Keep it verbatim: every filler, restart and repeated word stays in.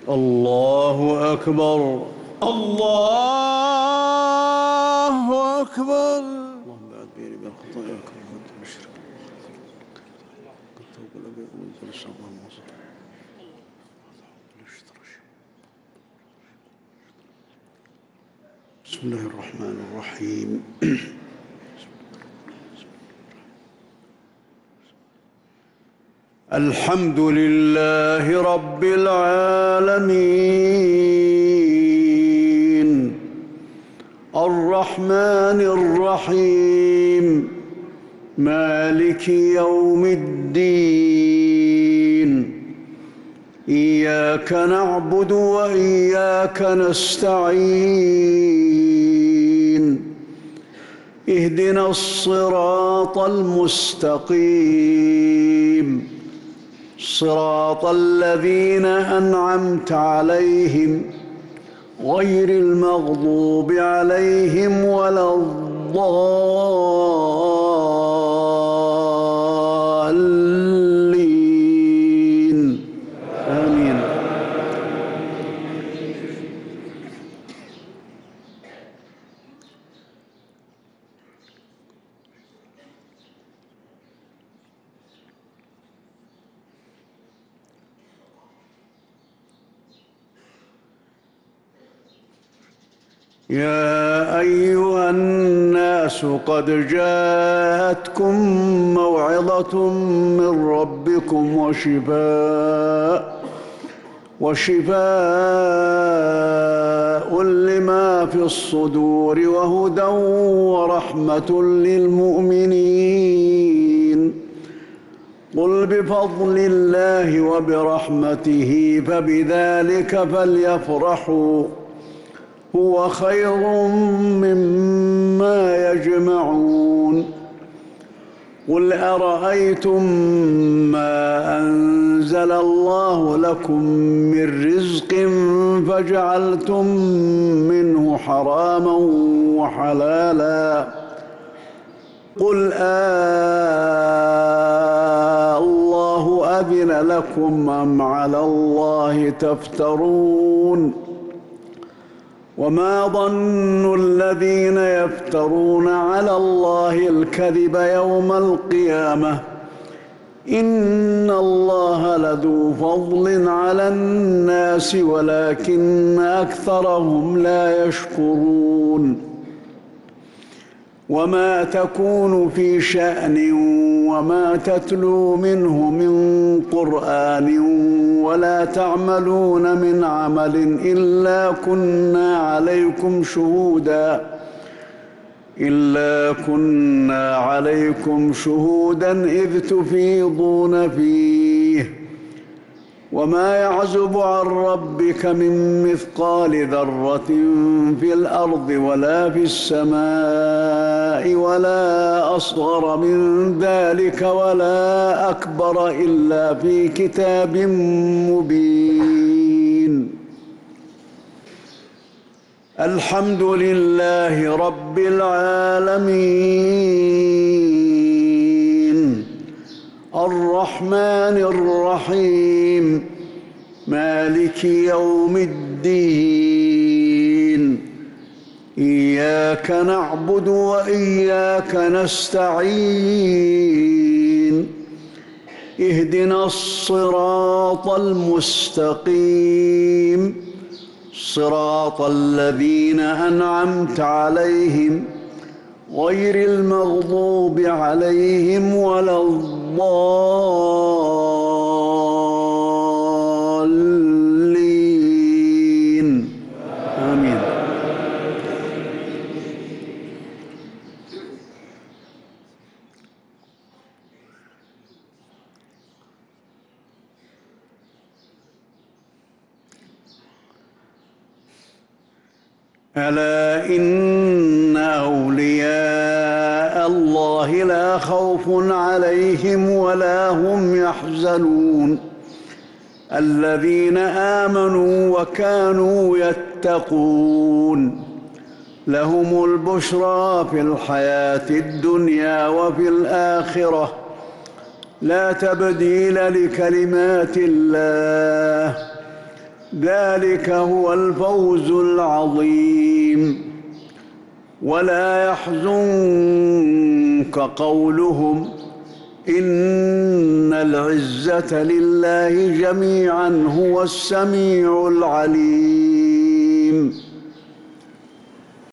الله أكبر. الله أكبر. اللهم بعد بيني وبين خطاياك وكنت مشرك كنت أقول أبي أقول فلسطين المصر. بسم الله الرحمن الرحيم. الحمد لله رب العالمين الرحمن الرحيم مالك يوم الدين إياك نعبد وإياك نستعين اهدنا الصراط المستقيم صراط الذين أنعمت عليهم غير المغضوب عليهم ولا الضالين آمين. يا أيها الناس قد جاءتكم موعظة من ربكم وشفاء وشفاء لما في الصدور وهدى ورحمة للمؤمنين. قل بفضل الله وبرحمته فبذلك فليفرحوا هو خير مما يجمعون. قل أرأيتم ما أنزل الله لكم من رزق فجعلتم منه حراما وحلالا قل آه الله أذن لكم أم على الله تفترون. وما ظن الذين يفترون على الله الكذب يوم القيامة إن الله لذو فضل على الناس ولكن أكثرهم لا يشكرون. وما تكون في شأن وما تتلو منه من قرآن ولا تعملون من عمل إلا كنا عليكم شهودا إلا كنا عليكم شهودا إذ تفيضون فيه. وما يعزب عن ربك من مثقال ذرة في الأرض ولا في السماء ولا أصغر من ذلك ولا أكبر إلا في كتاب مبين. الحمد لله رب العالمين الرحمن الرحيم مالك يوم الدين إياك نعبد وإياك نستعين اهدنا الصراط المستقيم صراط الذين أنعمت عليهم غير المغضوب عليهم ولا الضالين آمين. ألا إن أولياء الله لا خوف عليهم ولا هم يحزنون الذين آمنوا وكانوا يتقون لهم البشرى في الحياة الدنيا وفي الآخرة لا تبديل لكلمات الله ذلك هو الفوز العظيم. ولا يحزنك قولهم إن العزة لله جميعا هو السميع العليم.